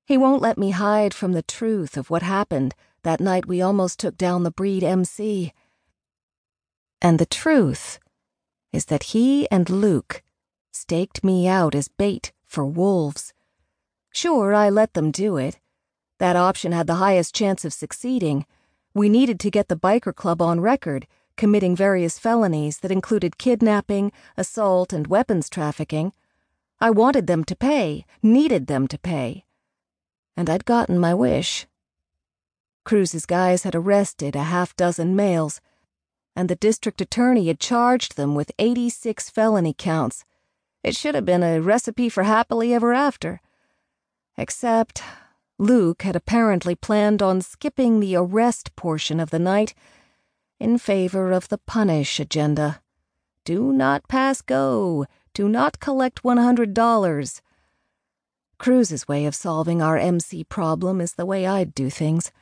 He won't let me hide from the truth of what happened that night we almost took down the Breed MC. And the truth is that he and Luke staked me out as bait for wolves. Sure, I let them do it. That option had the highest chance of succeeding. We needed to get the biker club on record, committing various felonies that included kidnapping, assault, and weapons trafficking. I wanted them to pay, needed them to pay. And I'd gotten my wish. Cruz's guys had arrested a half-dozen males, and the district attorney had charged them with 86 felony counts. It should have been a recipe for happily ever after. Except Luke had apparently planned on skipping the arrest portion of the night in favor of the punish agenda. Do not pass go. Do not collect $100. Cruz's way of solving our MC problem is the way I'd do things.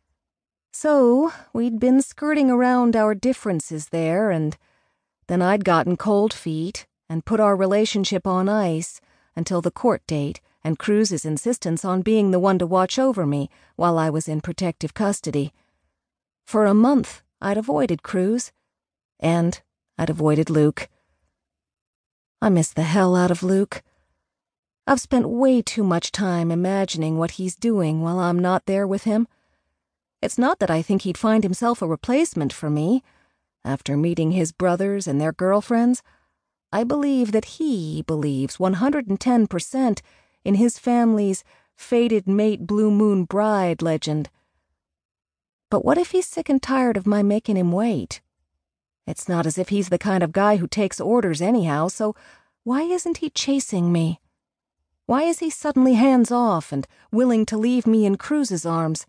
So, we'd been skirting around our differences there, and then I'd gotten cold feet and put our relationship on ice until the court date and Cruz's insistence on being the one to watch over me while I was in protective custody. For a month, I'd avoided Cruz, and I'd avoided Luke. I miss the hell out of Luke. I've spent way too much time imagining what he's doing while I'm not there with him. It's not that I think he'd find himself a replacement for me. After meeting his brothers and their girlfriends, I believe that he believes 110% in his family's fated mate Blue Moon Bride legend. But what if he's sick and tired of my making him wait? It's not as if he's the kind of guy who takes orders anyhow, so why isn't he chasing me? Why is he suddenly hands-off and willing to leave me in Cruz's arms?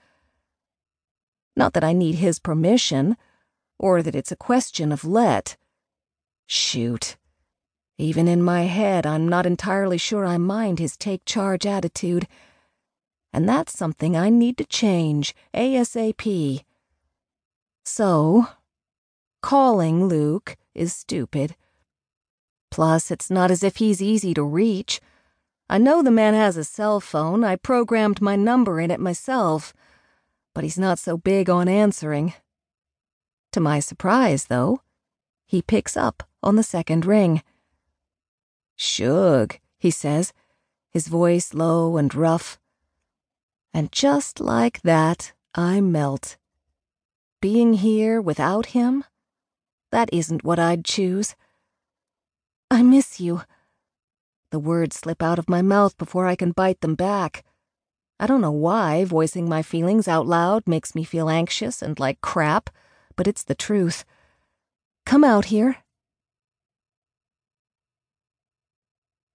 Not that I need his permission, or that it's a question of let. Shoot. Even in my head, I'm not entirely sure I mind his take-charge attitude. And that's something I need to change, ASAP. So, calling Luke is stupid. Plus, it's not as if he's easy to reach. I know the man has a cell phone. I programmed my number in it myself. But he's not so big on answering. To my surprise, though, he picks up on the second ring. "Shug," he says, his voice low and rough. And just like that, I melt. Being here without him? That isn't what I'd choose. "I miss you." The words slip out of my mouth before I can bite them back. I don't know why voicing my feelings out loud makes me feel anxious and like crap, but it's the truth. "Come out here